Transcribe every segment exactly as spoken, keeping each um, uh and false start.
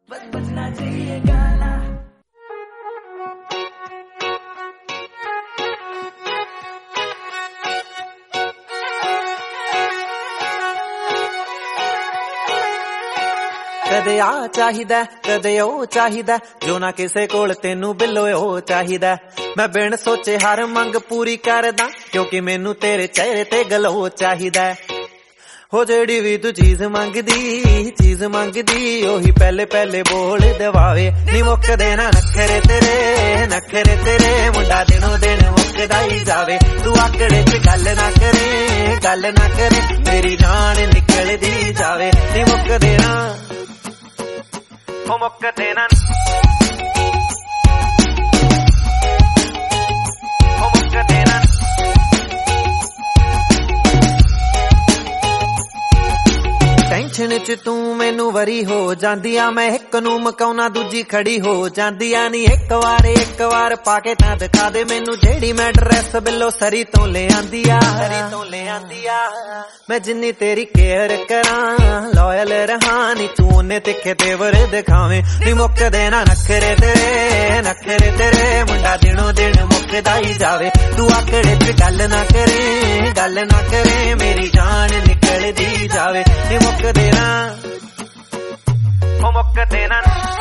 बजना चाहिए गाना। कदे आ चाहिदा कदे ओ चाहिदा जो ना किसे कोल तेनू बिलो ओ चाहिदा। मैं बिन सोचे हर मंग पूरी करदा क्योंकि मैनू तेरे चेहरे ते गलो चाहिदा। हो जेड़ी भी तू चीज मंगदी चीज मंगदी ओही पहले पहले बोल दवावे नी मुक देना नखरे तेरे नखरे तेरे मुंडा दिनों दिन मुकदा ही जावे। तू आकड़े च गल ना करे गल ना करे मेरी जान निकल दी जावे नी मुक देना मुक देना मुक देना। टेंशन च तू मैनू वरी हो जांदी आ मैं एक नू मकाउना दूजी खड़ी हो जांदी आ नी एक वार एक वार पाके तां दिखा दे मैनू जेड़ी मैं ड्रेस बिलो सरी तो ले आंदी आ सरी तो ले आंदी आ। मैं जिन्नी तेरी केयर करां लॉयल रहां नी तू उन्ने तिखे तेवर दिखावे नी मुक देना नखरे तेरे नखरे तेरे मुंडा दिनों दिन मुकदा ही जावे। तू आकड़े च गल ना करे गल ना करे मेरी जान निकल दी जावे नी मुक देना मुक देना।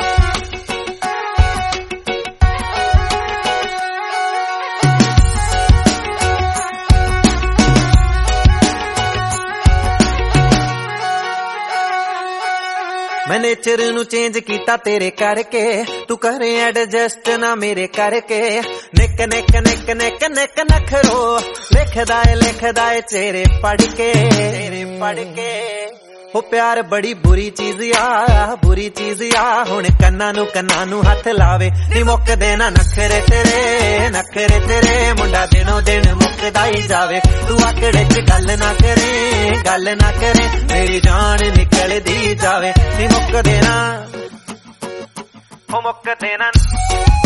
मैं नेचर नू चेंज कीता तेरे करके तू करे एडजस्ट ना मेरे करके निक निक निक निक निक नखरो लिखदा है लिखदा है चेहरे पढ़ के चेहरे पढ़ के। हो प्यार बड़ी बुरी चीज आ बुरी चीज आ हुण कन्ना नू कन्ना नू हथ लावे नी मुक देना नखरे तेरे नखरे तेरे मुंडा दिनों दिन मुकदा ही जावे। तू आकड़े च गल ना करे गल ना करे मेरी जान निकल दी जावे नी मुक देना मुक देना।